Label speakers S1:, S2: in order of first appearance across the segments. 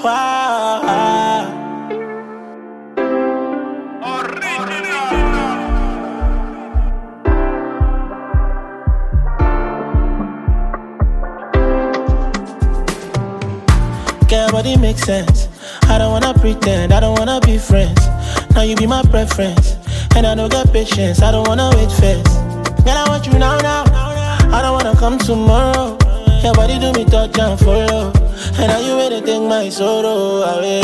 S1: Girl, body makes sense. I don't wanna pretend, I don't wanna be friends. Now you be my preference, and I don't get patience. I don't wanna wait first. Girl, I want you now. I don't wanna come tomorrow. Your body do me touch and follow, and now you ready to take my sorrow away.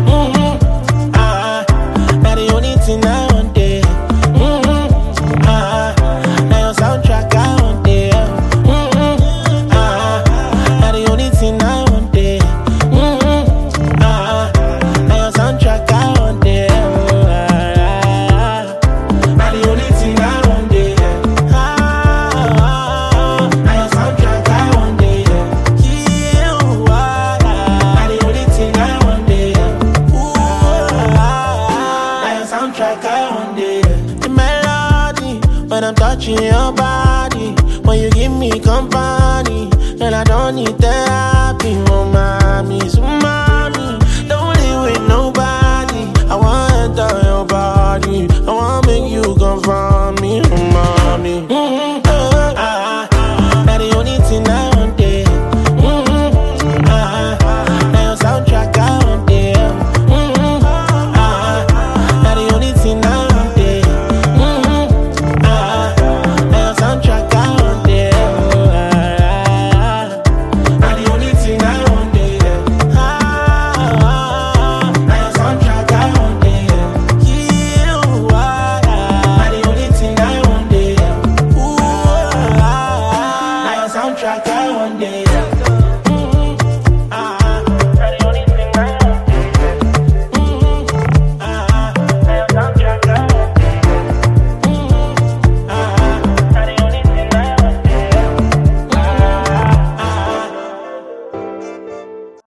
S1: Now the only thing I want day. Now your soundtrack I want day. Now the only thing I want day. Now your soundtrack I want day. Now the only thing I want day. Now your soundtrack I want day. Now the only thing I want day. Now your soundtrack I want day. The melody when I'm touching your body, when you give me company, and I don't need therapy, oh mommy, so